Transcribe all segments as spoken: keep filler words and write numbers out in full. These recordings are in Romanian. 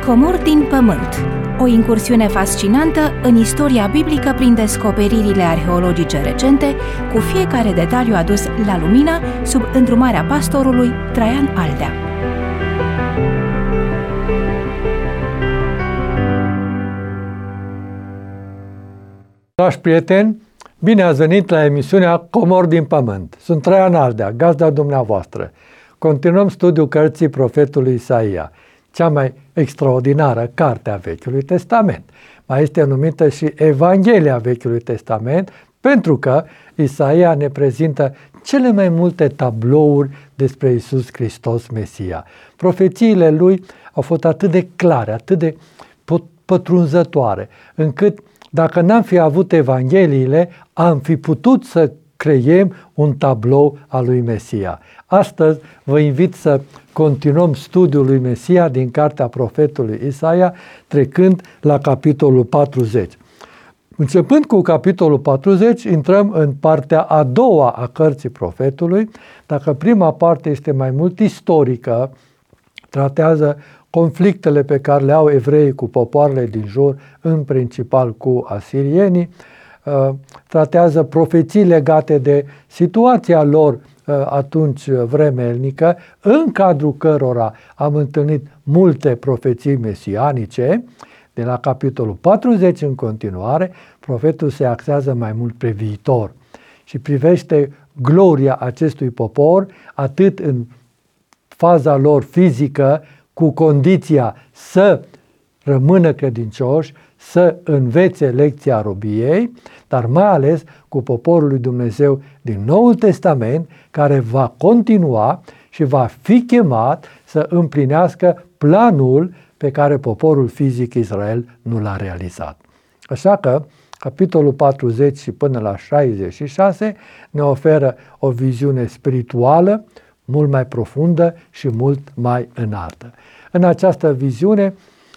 Comori din pământ. O incursiune fascinantă în istoria biblică prin descoperirile arheologice recente, cu fiecare detaliu adus la lumină sub îndrumarea pastorului Traian Aldea. Dragi prieteni, bine ați venit la emisiunea Comori din pământ. Sunt Traian Aldea, gazda dumneavoastră. Continuăm studiul cărții profetului Isaia, cea mai extraordinară carte a Vechiului Testament. Mai este numită și Evanghelia Vechiului Testament, pentru că Isaia ne prezintă cele mai multe tablouri despre Iisus Hristos Mesia. Profețiile lui au fost atât de clare, atât de pătrunzătoare, încât dacă n-am fi avut Evangheliile, am fi putut să creiem un tablou al lui Mesia. Astăzi vă invit să continuăm studiul lui Mesia din cartea profetului Isaia, trecând la capitolul patruzeci. Începând cu capitolul patruzeci, intrăm în partea a doua a cărții profetului. Dacă prima parte este mai mult istorică, tratează conflictele pe care le au evreii cu popoarele din jur, în principal cu asirienii, tratează profeții legate de situația lor atunci vremelnică, în cadrul cărora am întâlnit multe profeții mesianice. De la capitolul patruzeci în continuare, profetul se axează mai mult pe viitor și privește gloria acestui popor, atât în faza lor fizică, cu condiția să rămână credincioși, să învețe lecția robiei, dar mai ales cu poporul lui Dumnezeu din Noul Testament, care va continua și va fi chemat să împlinească planul pe care poporul fizic Israel nu l-a realizat. Așa că capitolul patruzeci și până la șaizeci și șase ne oferă o viziune spirituală mult mai profundă și mult mai înaltă. În această viziune,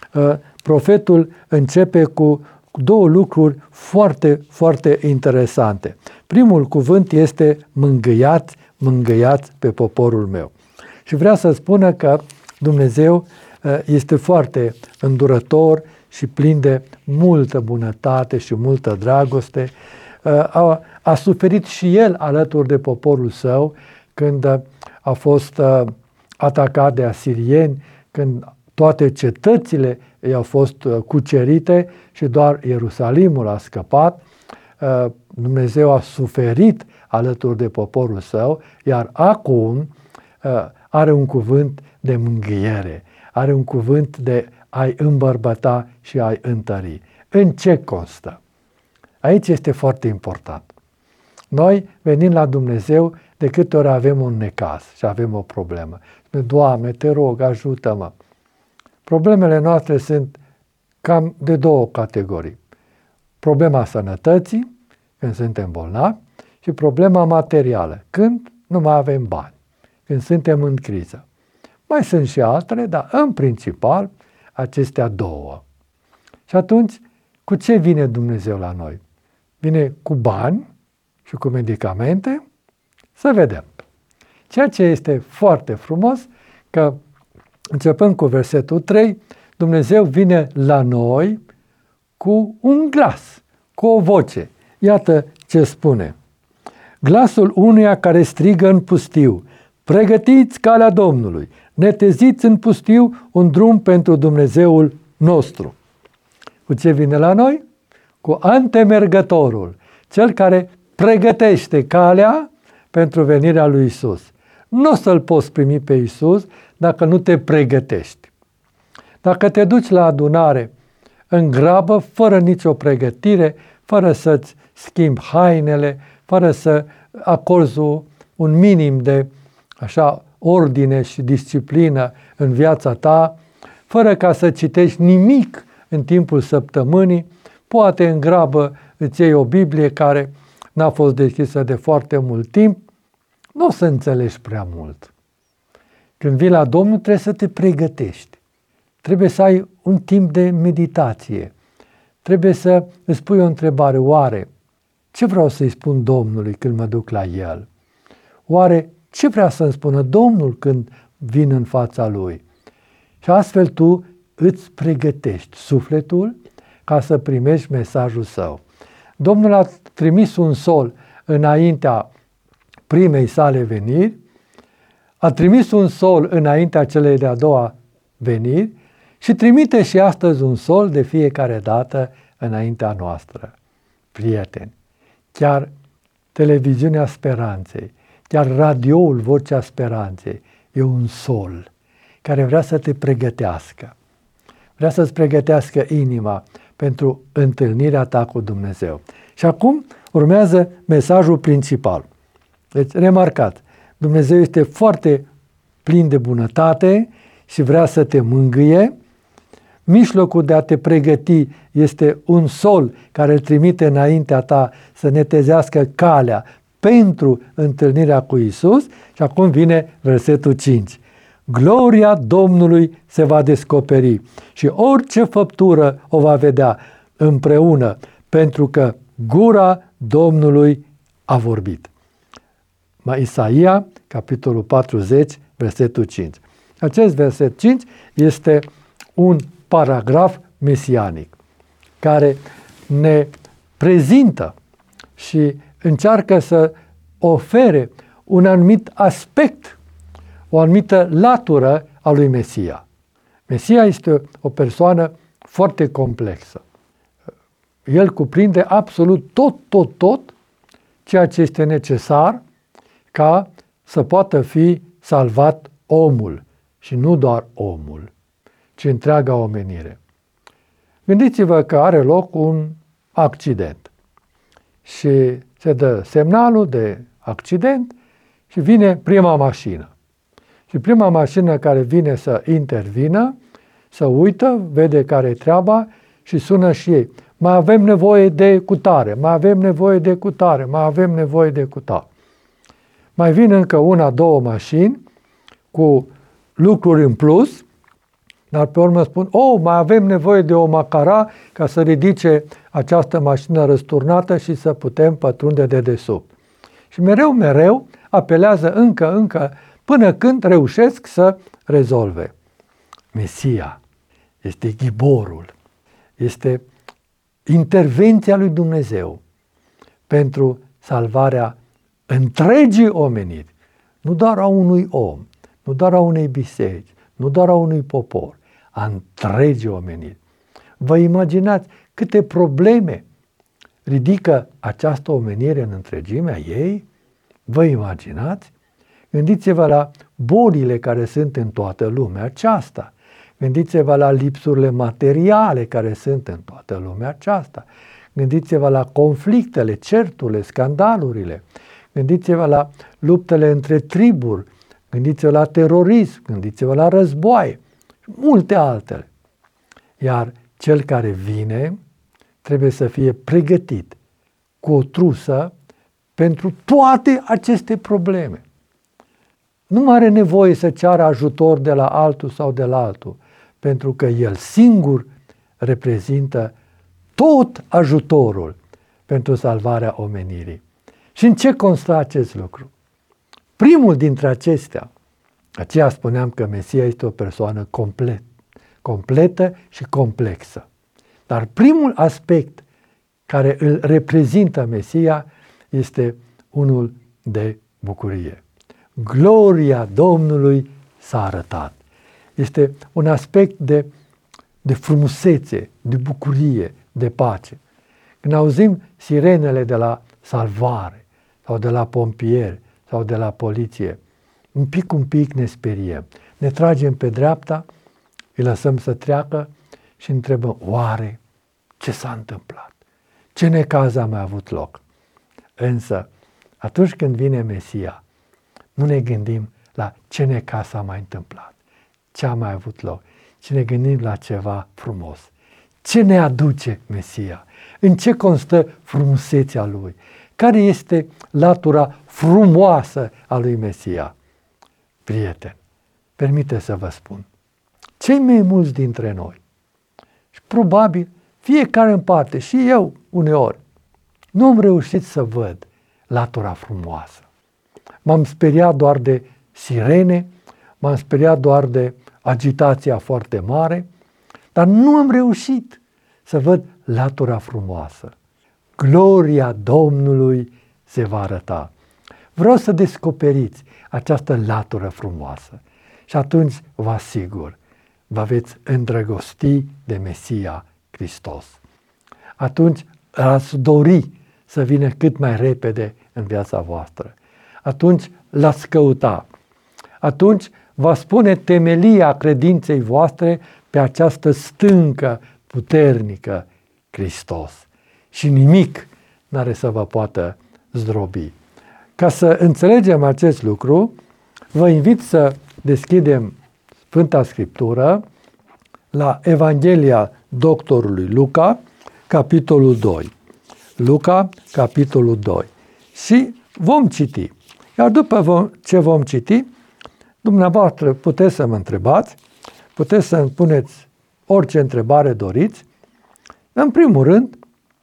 profetul începe cu două lucruri foarte, foarte interesante. Primul cuvânt este mângâiați, mângâiați pe poporul meu. Și vrea să spună că Dumnezeu este foarte îndurător și plin de multă bunătate și multă dragoste. A, a suferit și el alături de poporul său când a fost atacat de asirieni, când toate cetățile i-au fost cucerite și doar Ierusalimul a scăpat. Dumnezeu a suferit alături de poporul său, iar acum are un cuvânt de mângâiere, are un cuvânt de a-i îmbărbăta și a-i întări. În ce constă? Aici este foarte important. Noi venim la Dumnezeu de câte ori avem un necaz și avem o problemă. Doamne, te rog, ajută-mă. Problemele noastre sunt cam de două categorii. Problema sănătății, când suntem bolnavi, și problema materială, când nu mai avem bani, când suntem în criză. Mai sunt și altele, dar în principal acestea două. Și atunci, cu ce vine Dumnezeu la noi? Vine cu bani și cu medicamente? Să vedem. Ceea ce este foarte frumos, că începând cu versetul trei, Dumnezeu vine la noi cu un glas, cu o voce. Iată ce spune. Glasul unuia care strigă în pustiu, pregătiți calea Domnului, neteziți în pustiu un drum pentru Dumnezeul nostru. Cu ce vine la noi? Cu antemergătorul, cel care pregătește calea pentru venirea lui Isus. Nu o să-L poți primi pe Isus dacă nu te pregătești. Dacă te duci la adunare în grabă, fără nicio pregătire, fără să-ți schimbi hainele, fără să acorzi un minim de așa ordine și disciplină în viața ta, fără ca să citești nimic în timpul săptămânii, poate în grabă îți iei o Biblie care n-a fost deschisă de foarte mult timp, nu o să înțelegi prea mult. Când vii la Domnul, trebuie să te pregătești. Trebuie să ai un timp de meditație. Trebuie să îți pui o întrebare. Oare ce vreau să-i spun Domnului când mă duc la El? Oare ce vrea să-mi spună Domnul când vin în fața Lui? Și astfel tu îți pregătești sufletul ca să primești mesajul său. Domnul a trimis un sol înaintea primei sale veniri, a trimis un sol înaintea celei de-a doua veniri și trimite și astăzi un sol de fiecare dată înaintea noastră. Prieteni, chiar televiziunea Speranței, chiar radioul Vocea Speranței e un sol care vrea să te pregătească. Vrea să-ți pregătească inima pentru întâlnirea ta cu Dumnezeu. Și acum urmează mesajul principal. Deci, remarcați, Dumnezeu este foarte plin de bunătate și vrea să te mângâie. Mijlocul de a te pregăti este un sol care îl trimite înaintea ta să netezească calea pentru întâlnirea cu Isus. Și acum vine versetul cinci. Gloria Domnului se va descoperi și orice făptură o va vedea împreună, pentru că gura Domnului a vorbit. Isaia, capitolul patruzeci, versetul cinci. Acest verset cinci este un paragraf mesianic care ne prezintă și încearcă să ofere un anumit aspect, o anumită latură a lui Mesia. Mesia este o persoană foarte complexă. El cuprinde absolut tot, tot, tot ceea ce este necesar ca să poată fi salvat omul și nu doar omul, ci întreaga omenire. Gândiți-vă că are loc un accident și se dă semnalul de accident și vine prima mașină. Și prima mașină care vine să intervină, să uită, vede care e treaba și sună și ei. Mai avem nevoie de cutare, mai avem nevoie de cutare, mai avem nevoie de cutare. Mai vin încă una, două mașini cu lucruri în plus, dar pe urmă spun, oh, mai avem nevoie de o macara ca să ridice această mașină răsturnată și să putem pătrunde de desubt. Și mereu, mereu apelează încă, încă, până când reușesc să rezolve. Mesia este ghiborul, este intervenția lui Dumnezeu pentru salvarea întregii omeniri, nu doar a unui om, nu doar a unei biserici, nu doar a unui popor, a întregii omeniri. Vă imaginați câte probleme ridică această omenire în întregimea ei? Vă imaginați? Gândiți-vă la bolile care sunt în toată lumea aceasta. Gândiți-vă la lipsurile materiale care sunt în toată lumea aceasta. Gândiți-vă la conflictele, certurile, scandalurile. Gândiți-vă la luptele între triburi. Gândiți-vă la terorism. Gândiți-vă la războaie. Multe altele. Iar cel care vine trebuie să fie pregătit cu o trusă pentru toate aceste probleme. Nu mai are nevoie să ceară ajutor de la altul sau de la altul, pentru că el singur reprezintă tot ajutorul pentru salvarea omenirii. Și în ce constă acest lucru? Primul dintre acestea, aceea spuneam că Mesia este o persoană complet, completă și complexă. Dar primul aspect care îl reprezintă Mesia este unul de bucurie. Gloria Domnului s-a arătat. Este un aspect de, de frumusețe, de bucurie, de pace. Când auzim sirenele de la salvare sau de la pompieri sau de la poliție, un pic, un pic ne speriem. Ne tragem pe dreapta, îi lăsăm să treacă și întrebăm, oare ce s-a întâmplat? Ce necaz a mai avut loc? Însă, atunci când vine Mesia, nu ne gândim la ce necaz s-a mai întâmplat, ce a mai avut loc, ci ne gândim la ceva frumos. Ce ne aduce Mesia? În ce constă frumusețea Lui? Care este latura frumoasă a lui Mesia? Prieteni, permite să vă spun, cei mai mulți dintre noi, și probabil fiecare în parte, și eu uneori, nu am reușit să văd latura frumoasă. M-am speriat doar de sirene, m-am speriat doar de agitația foarte mare, dar nu am reușit să văd latura frumoasă. Gloria Domnului se va arăta. Vreau să descoperiți această latură frumoasă și atunci vă asigur, vă veți îndrăgosti de Mesia Hristos. Atunci ați dori să vină cât mai repede în viața voastră. Atunci l-ați căuta. Atunci va spune temelia credinței voastre pe această stâncă puternică, Hristos. Și nimic n-are să vă poată zdrobi. Ca să înțelegem acest lucru, vă invit să deschidem Sfânta Scriptură la Evanghelia doctorului Luca, capitolul doi. Luca, capitolul doi. Și vom citi. Iar după ce vom citi, dumneavoastră puteți să mă întrebați, puteți să îmi puneți orice întrebare doriți. În primul rând,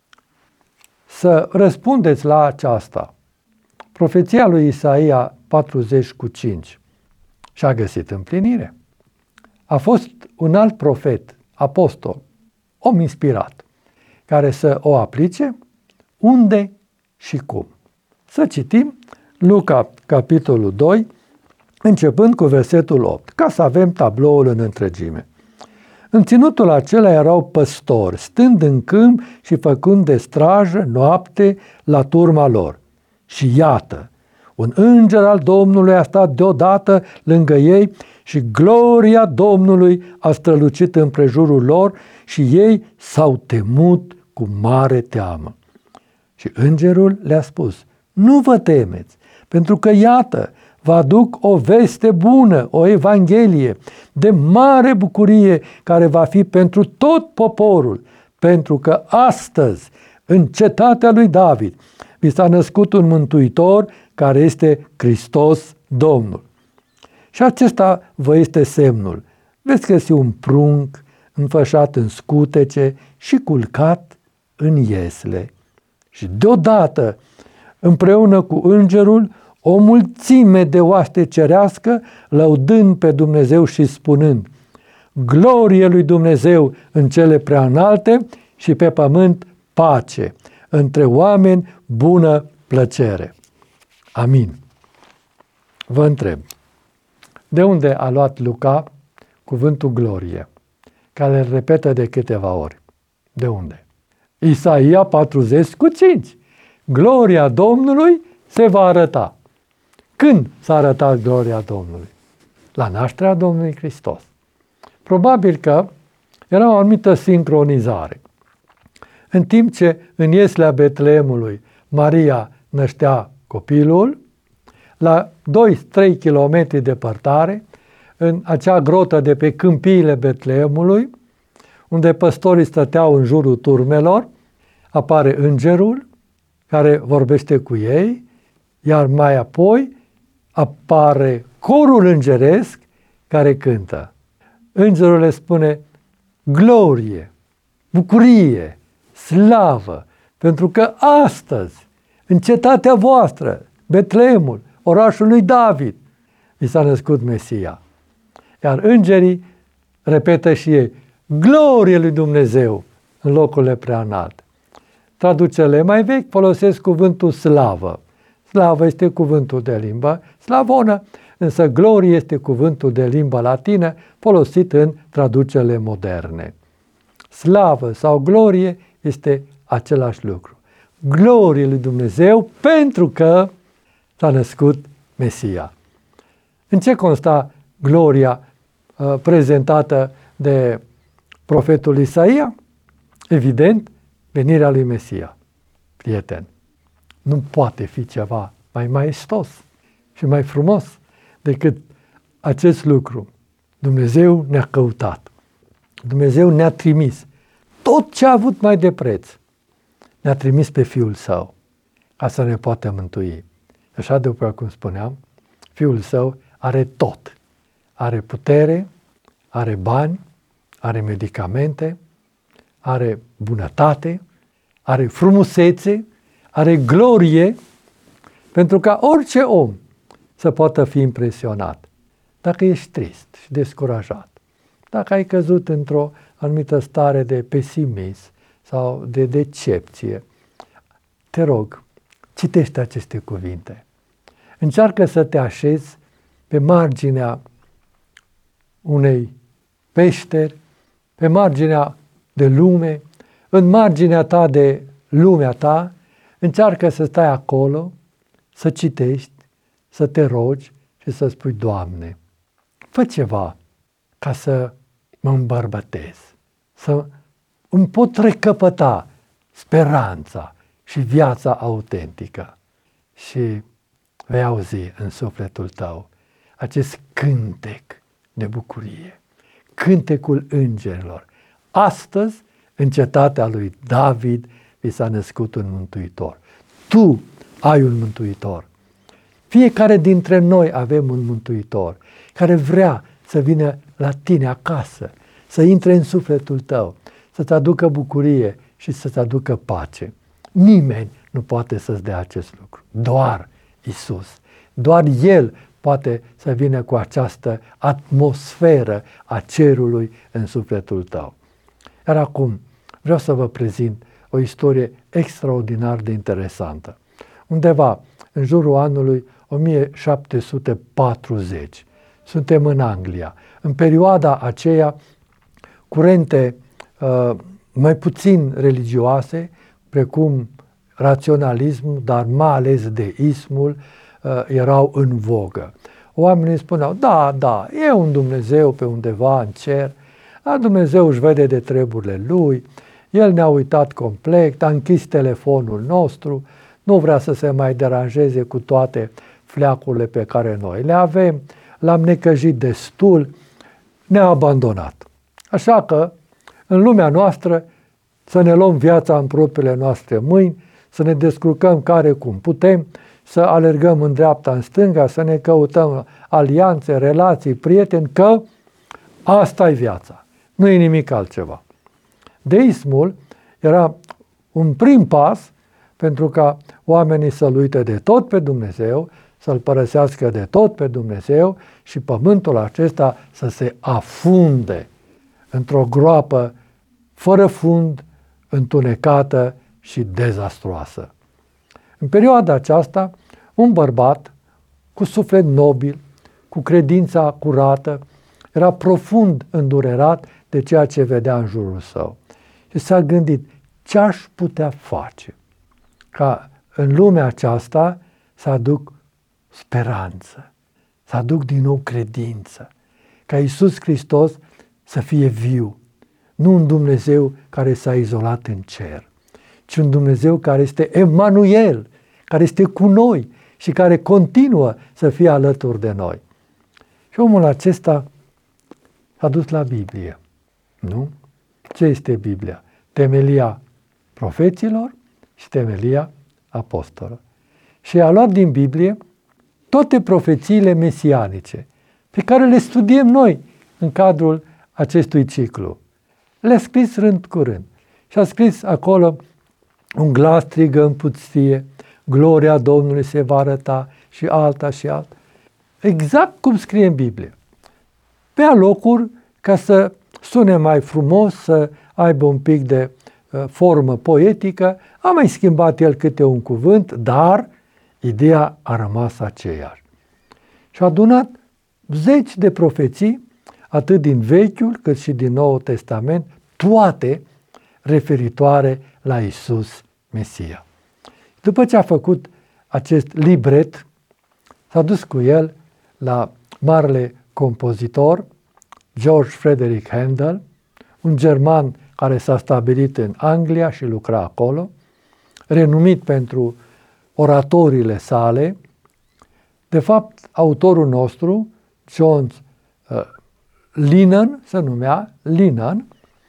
să răspundeți la aceasta. Profeția lui Isaia patruzeci cu cinci și-a găsit împlinire. A fost un alt profet, apostol, om inspirat, care să o aplice unde și cum. Să citim Luca, capitolul doi, începând cu versetul opt, ca să avem tabloul în întregime. În ținutul acela erau păstori, stând în câmp și făcând de strajă noapte la turma lor. Și iată, un înger al Domnului a stat deodată lângă ei și gloria Domnului a strălucit împrejurul lor și ei s-au temut cu mare teamă. Și îngerul le-a spus, nu vă temeți, pentru că iată, vă aduc o veste bună, o evanghelie de mare bucurie care va fi pentru tot poporul, pentru că astăzi, în cetatea lui David, vi s-a născut un mântuitor care este Hristos Domnul. Și acesta vă este semnul. Veți găsi un prunc înfășat în scutece și culcat în iesle. Și deodată, împreună cu îngerul, o mulțime de oaste cerească, lăudând pe Dumnezeu și spunând, glorie lui Dumnezeu în cele prea înalte și pe pământ pace, între oameni bună plăcere. Amin. Vă întreb, de unde a luat Luca cuvântul glorie, care îl repetă de câteva ori? De unde? Isaia patruzeci cu cinci. Gloria Domnului se va arăta. Când s-a arătat gloria Domnului? La nașterea Domnului Hristos. Probabil că era o anumită sincronizare. În timp ce în ieslea Betleemului Maria năștea copilul, la doi trei kilometri departare, în acea grotă de pe câmpiile Betleemului, unde păstorii stăteau în jurul turmelor, apare îngerul care vorbește cu ei, iar mai apoi apare corul îngeresc care cântă. Îngerul le spune glorie, bucurie, slavă, pentru că astăzi, în cetatea voastră, Betleemul, orașul lui David, vi s-a născut Mesia. Iar îngerii repetă și ei, glorie lui Dumnezeu în locurile prea înalte. Traducerile mai vechi folosesc cuvântul slavă. Slavă este cuvântul de limbă slavonă, însă glorie este cuvântul de limbă latină folosit în traducerile moderne. Slavă sau glorie este același lucru. Glorie lui Dumnezeu pentru că s-a născut Mesia. În ce consta gloria uh, prezentată de profetul Isaia? Evident, venirea lui Mesia. Prieten, nu poate fi ceva mai maestos și mai frumos decât acest lucru. Dumnezeu ne-a căutat. Dumnezeu ne-a trimis tot ce a avut mai de preț. Ne-a trimis pe Fiul Său ca să ne poată mântui. Așa, după cum spuneam, Fiul Său are tot. Are putere, are bani, are medicamente, are bunătate, are frumusețe, are glorie, pentru ca orice om să poată fi impresionat. Dacă ești trist și descurajat, dacă ai căzut într-o anumită stare de pesimism sau de decepție, te rog, citește aceste cuvinte. Încearcă să te așezi pe marginea unei peșteri, pe marginea de lume, în marginea ta de lumea ta, încearcă să stai acolo, să citești, să te rogi și să spui, Doamne, fă ceva ca să mă îmbărbătez, să îmi pot recăpăta speranța și viața autentică. Și vei auzi în sufletul tău acest cântec de bucurie, cântecul îngerilor. Astăzi, în cetatea lui David, vi s-a născut un mântuitor. Tu ai un mântuitor. Fiecare dintre noi avem un mântuitor care vrea să vină la tine acasă, să intre în sufletul tău, să-ți aducă bucurie și să-ți aducă pace. Nimeni nu poate să-ți dea acest lucru. Doar Isus. Doar El poate să vină cu această atmosferă a cerului în sufletul tău. Iar acum vreau să vă prezint o istorie extraordinar de interesantă. Undeva în jurul anului o mie șapte sute patruzeci, suntem în Anglia. În perioada aceea, curente uh, mai puțin religioase, precum raționalismul, dar mai ales deismul, uh, erau în vogă. Oamenii spuneau, da, da, e un Dumnezeu pe undeva în cer, a, Dumnezeu își vede de treburile Lui, El ne-a uitat complet, a închis telefonul nostru, nu vrea să se mai deranjeze cu toate fleacurile pe care noi le avem, l-am necăjit destul, ne-a abandonat. Așa că, în lumea noastră, să ne luăm viața în propriile noastre mâini, să ne descurcăm care cum putem, să alergăm în dreapta, în stânga, să ne căutăm alianțe, relații, prieteni, că asta e viața, nu e nimic altceva. Deismul era un prim pas pentru ca oamenii să-L uite de tot pe Dumnezeu, să-L părăsească de tot pe Dumnezeu și pământul acesta să se afunde într-o groapă fără fund, întunecată și dezastruoasă. În perioada aceasta, un bărbat cu suflet nobil, cu credința curată, era profund îndurerat de ceea ce vedea în jurul său. Și s-a gândit, ce aș putea face ca în lumea aceasta să aduc speranță, să aduc din nou credință, ca Iisus Hristos să fie viu, nu un Dumnezeu care s-a izolat în cer, ci un Dumnezeu care este Emanuel, care este cu noi și care continuă să fie alături de noi. Și omul acesta s-a dus la Biblie, nu? Ce este Biblia? Temelia profeților și temelia apostolilor. Și a luat din Biblie toate profețiile mesianice pe care le studiem noi în cadrul acestui ciclu. Le-a scris rând cu rând. Și a scris acolo, un glas strigă în pustie, gloria Domnului se va arăta și alta și alta. Exact cum scrie în Biblie. Pe alocuri, ca să sune mai frumos, să aibă un pic de uh, formă poetică, a mai schimbat el câte un cuvânt, dar ideea a rămas aceeași. Și a adunat zeci de profeții, atât din Vechiul cât și din Noul Testament, toate referitoare la Iisus Mesia. După ce a făcut acest libret, s-a dus cu el la marele compozitor George Frederick Handel, un german care s-a stabilit în Anglia și lucra acolo, renumit pentru oratorile sale. De fapt, autorul nostru, John uh, Lennon, se numea Lennon,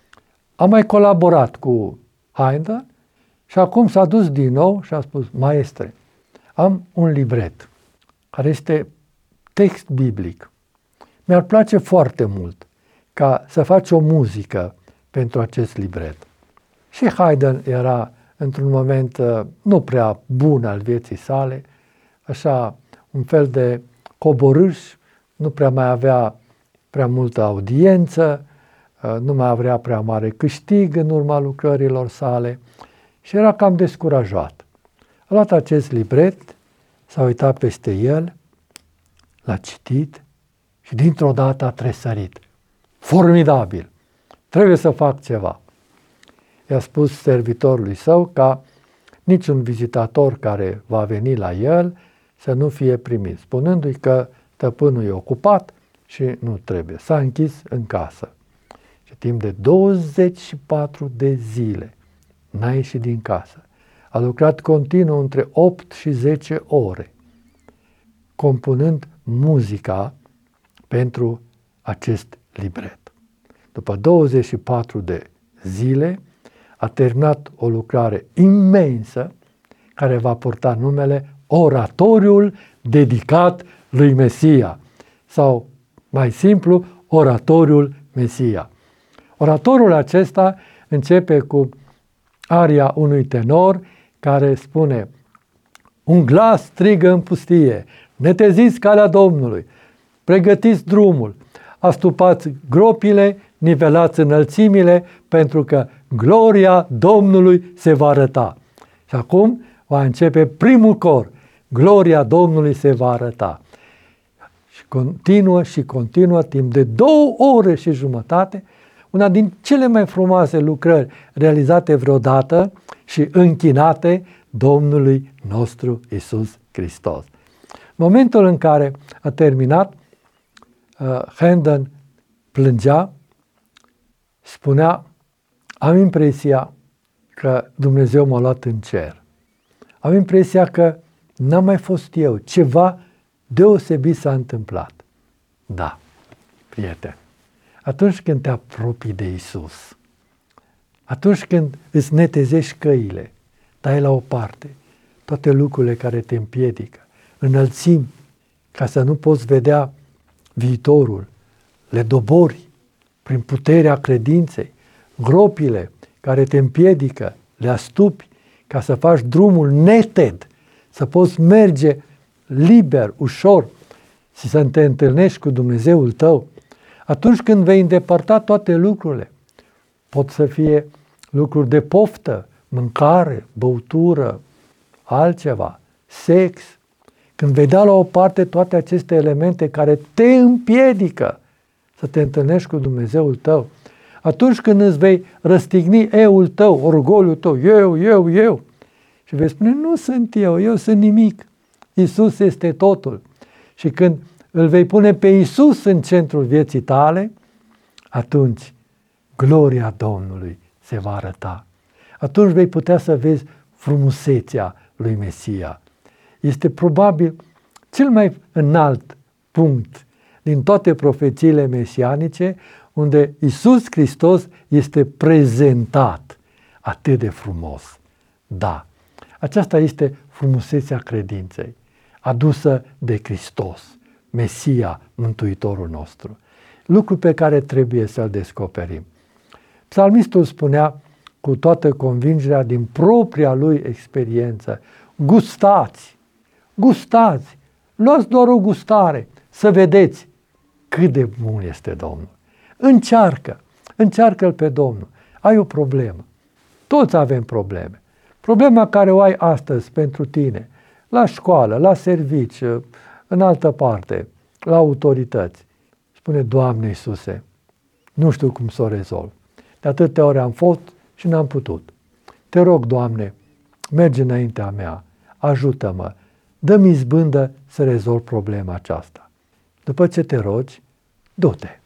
a mai colaborat cu Handel și acum s-a dus din nou și a spus, maestre, am un libret care este text biblic. Mi-ar place foarte mult ca să faci o muzică pentru acest libret. Și Haydn era într-un moment uh, nu prea bun al vieții sale, așa un fel de coborâș, nu prea mai avea prea multă audiență, nu mai avea prea mare câștig în urma lucrărilor sale și era cam descurajat. A luat acest libret, s-a uitat peste el, l-a citit și dintr-o dată a tresărit. Formidabil! Trebuie să fac ceva. I-a spus servitorului său ca niciun vizitator care va veni la el să nu fie primit, spunându-i că stăpânul e ocupat și nu trebuie. S-a închis în casă. Și timp de douăzeci și patru de zile n-a ieșit din casă. A lucrat continuu între opt și zece ore, compunând muzica pentru acest libret. După douăzeci și patru de zile a terminat o lucrare imensă care va purta numele Oratoriul dedicat lui Mesia sau, mai simplu, Oratoriul Mesia. Oratoriul acesta începe cu aria unui tenor care spune: un glas strigă în pustie, neteziți calea Domnului, pregătiți drumul, astupați gropile, nivelați înălțimile, pentru că gloria Domnului se va arăta. Și acum va începe primul cor, gloria Domnului se va arăta. Și continuă și continuă timp de două ore și jumătate, una din cele mai frumoase lucrări realizate vreodată și închinate Domnului nostru Iisus Hristos. Momentul în care a terminat, uh, Handel plângea, spunea: am impresia că Dumnezeu m-a luat în cer. Am impresia că n-am mai fost eu. Ceva deosebit s-a întâmplat. Da, prieten, atunci când te apropii de Iisus, atunci când îți netezești căile, dai la o parte toate lucrurile care te împiedică, înălțimi ca să nu poți vedea viitorul, le dobori prin puterea credinței, gropile care te împiedică, le astupi ca să faci drumul neted, să poți merge liber, ușor și să te întâlnești cu Dumnezeul tău. Atunci când vei îndepărta toate lucrurile, pot să fie lucruri de poftă, mâncare, băutură, altceva, sex. Când vei da la o parte toate aceste elemente care te împiedică să te întâlnești cu Dumnezeul tău, atunci când îți vei răstigni eul tău, orgoliul tău, eu, eu, eu, și vei spune: nu sunt eu, eu sunt nimic, Iisus este totul. Și când îl vei pune pe Iisus în centrul vieții tale, atunci gloria Domnului se va arăta. Atunci vei putea să vezi frumusețea lui Mesia. Este probabil cel mai înalt punct din toate profețiile mesianice unde Iisus Hristos este prezentat atât de frumos. Da, aceasta este frumusețea credinței, adusă de Hristos, Mesia, Mântuitorul nostru. Lucru pe care trebuie să-l descoperim. Psalmistul spunea cu toată convingerea din propria lui experiență: gustați, gustați, luați doar o gustare, să vedeți cât de bun este Domnul. Încearcă, încearcă-L pe Domnul. Ai o problemă. Toți avem probleme. Problema care o ai astăzi pentru tine, la școală, la servici, în altă parte, la autorități. Spune: Doamne Iisuse, nu știu cum să o rezolv. De atâtea ori am fost și n-am putut. Te rog, Doamne, merge înaintea mea, ajută-mă, dă-mi izbândă să rezolv problema aceasta. După ce te rogi, du-te.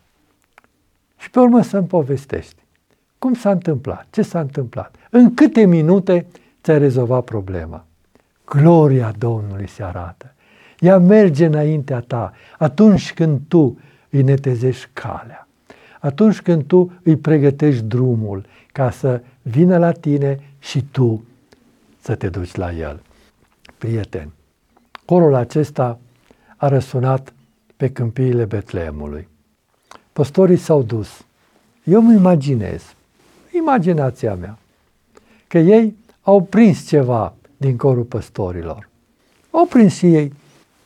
Și pe urmă să-mi povestești cum s-a întâmplat, ce s-a întâmplat, în câte minute ți-ai rezolvat problema. Gloria Domnului se arată. Ea merge înaintea ta atunci când tu îi netezești calea, atunci când tu îi pregătești drumul ca să vină la tine și tu să te duci la el. Prieteni, corul acesta a răsunat pe câmpiile Betleemului. Păstorii s-au dus. Eu îmi imaginez, imaginația mea, că ei au prins ceva din corul păstorilor. Au prins și ei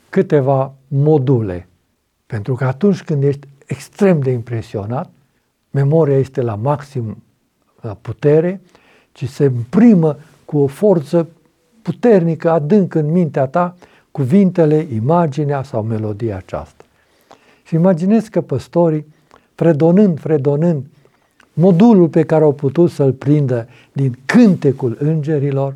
câteva module, pentru că atunci când ești extrem de impresionat, memoria este la maxim la putere, ci se imprimă cu o forță puternică, adânc în mintea ta, cuvintele, imaginea sau melodia aceasta. Și imaginez că păstorii, fredonând, fredonând, modulul pe care au putut să-l prindă din cântecul îngerilor,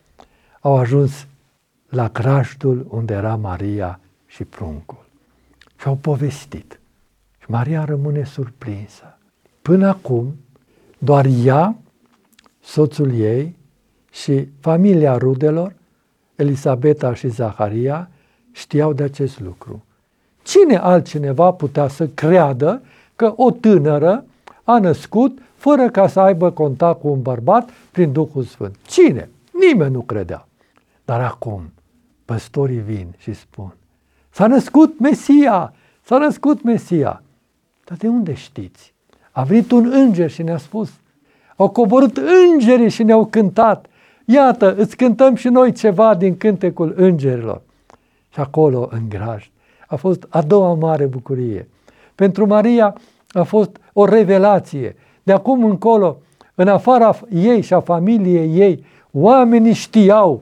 au ajuns la grajdul unde era Maria și pruncul. Și au povestit. Și Maria rămâne surprinsă. Până acum, doar ea, soțul ei și familia rudelor, Elisabeta și Zaharia, știau de acest lucru. Cine altcineva putea să creadă că o tânără a născut fără ca să aibă contact cu un bărbat prin Duhul Sfânt? Cine? Nimeni nu credea. Dar acum păstorii vin și spun: s-a născut Mesia! S-a născut Mesia! Dar de unde știți? A venit un înger și ne-a spus. Au coborât îngerii și ne-au cântat. Iată, îți cântăm și noi ceva din cântecul îngerilor. Și acolo, în grajd, a fost a doua mare bucurie. Pentru Maria a fost o revelație. De acum încolo, în afara ei și a familiei ei, oamenii știau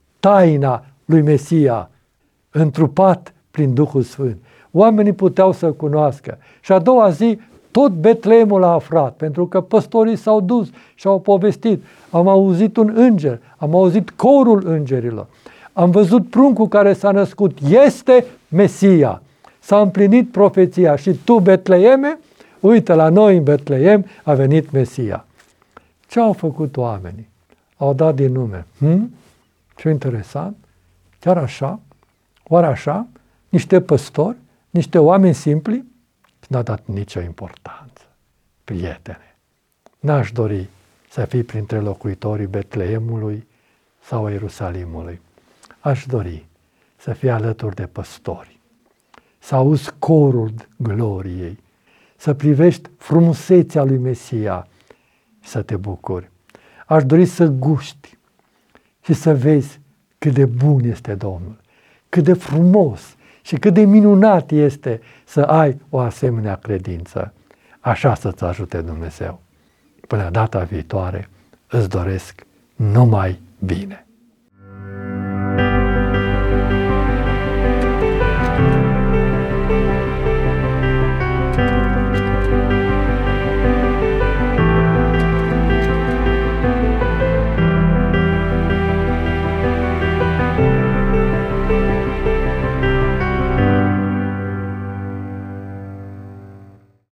taina lui Mesia, întrupat prin Duhul Sfânt. Oamenii puteau să-L cunoască. Și a doua zi, tot Betleemul a aflat, pentru că păstorii s-au dus și au povestit. Am auzit un înger, am auzit corul îngerilor. Am văzut pruncul care s-a născut. Este Mesia. S-a împlinit profeția. Și tu, Betleeme, uite, la noi în Betleem a venit Mesia. Ce au făcut oamenii? Au dat din nume. Hm? Ce interesant. Chiar așa? Oare așa? Niște păstori? Niște oameni simpli? N-a dat nicio importanță. Prietene, n-aș dori să fii printre locuitorii Betleemului sau Ierusalimului. Aș dori să fii alături de păstori, să auzi corul gloriei, să privești frumusețea lui Mesia și să te bucuri. Aș dori să guști și să vezi cât de bun este Domnul, cât de frumos și cât de minunat este să ai o asemenea credință. Așa să-ți ajute Dumnezeu. Până data viitoare îți doresc numai bine.